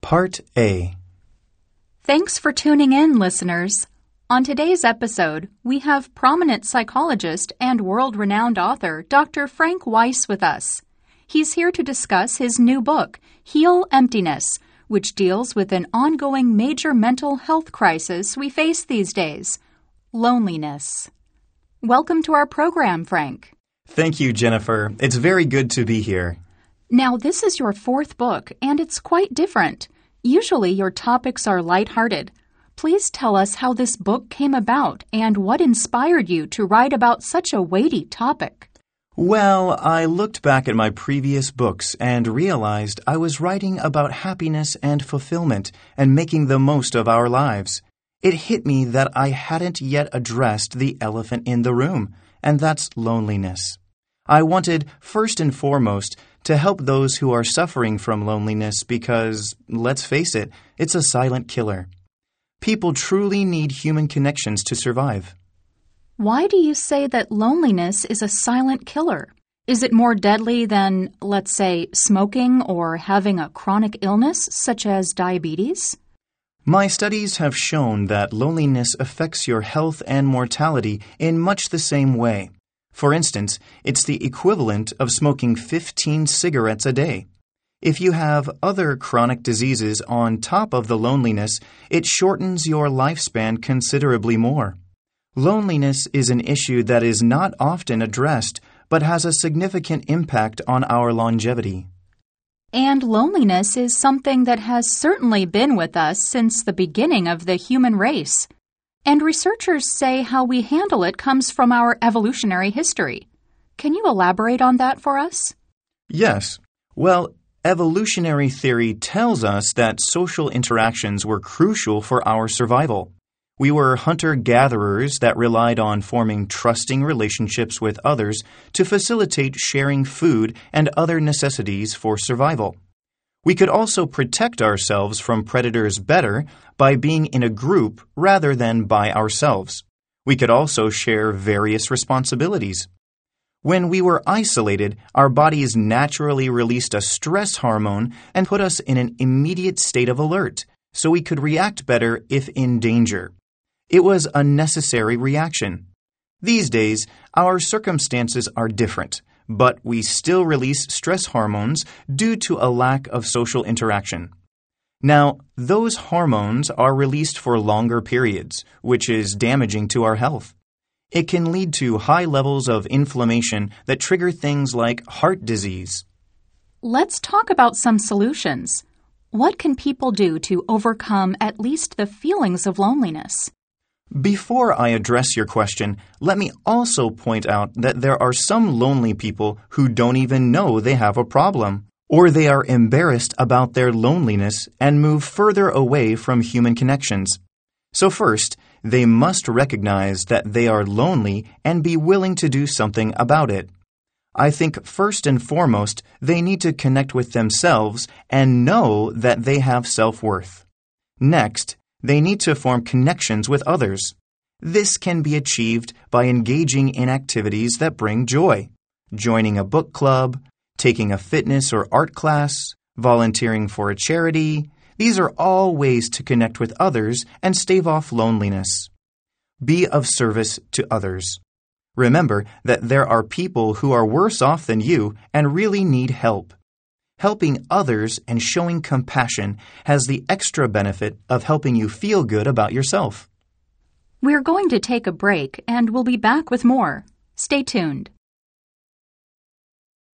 Part A. Thanks for tuning in, listeners. On today's episode, we have prominent psychologist and world-renowned author Dr. Frank Weiss with us. He's here to discuss his new book, Heal Emptiness, which deals with an ongoing major mental health crisis we face these days, loneliness. Welcome to our program, Frank. Thank you, Jennifer. It's very good to be here. Now, this is your fourth book, and it's quite different. Usually, your topics are lighthearted. Please tell us how this book came about and what inspired you to write about such a weighty topic. Well, I looked back at my previous books and realized I was writing about happiness and fulfillment and making the most of our lives. It hit me that I hadn't yet addressed the elephant in the room, and that's loneliness. I wanted, first and foremost, to help those who are suffering from loneliness because, let's face it, it's a silent killer. People truly need human connections to survive. Why do you say that loneliness is a silent killer? Is it more deadly than, let's say, smoking or having a chronic illness such as diabetes? My studies have shown that loneliness affects your health and mortality in much the same way. For instance, it's the equivalent of smoking 15 cigarettes a day. If you have other chronic diseases on top of the loneliness, it shortens your lifespan considerably more. Loneliness is an issue that is not often addressed, but has a significant impact on our longevity. And loneliness is something that has certainly been with us since the beginning of the human race. And researchers say how we handle it comes from our evolutionary history. Can you elaborate on that for us? Yes. Well, evolutionary theory tells us that social interactions were crucial for our survival. We were hunter-gatherers that relied on forming trusting relationships with others to facilitate sharing food and other necessities for survival. We could also protect ourselves from predators better by being in a group rather than by ourselves. We could also share various responsibilities. When we were isolated, our bodies naturally released a stress hormone and put us in an immediate state of alert, so we could react better if in danger. It was a necessary reaction. These days, our circumstances are different, but we still release stress hormones due to a lack of social interaction. Now, those hormones are released for longer periods, which is damaging to our health. It can lead to high levels of inflammation that trigger things like heart disease. Let's talk about some solutions. What can people do to overcome at least the feelings of loneliness? Before I address your question, let me also point out that there are some lonely people who don't even know they have a problem, or they are embarrassed about their loneliness and move further away from human connections. So first, they must recognize that they are lonely and be willing to do something about it. I think first and foremost, they need to connect with themselves and know that they have self-worth. Next, they need to form connections with others. This can be achieved by engaging in activities that bring joy, joining a book club, taking a fitness or art class, volunteering for a charity. These are all ways to connect with others and stave off loneliness. Be of service to others. Remember that there are people who are worse off than you and really need help. Helping others and showing compassion has the extra benefit of helping you feel good about yourself. We're going to take a break and we'll be back with more. Stay tuned.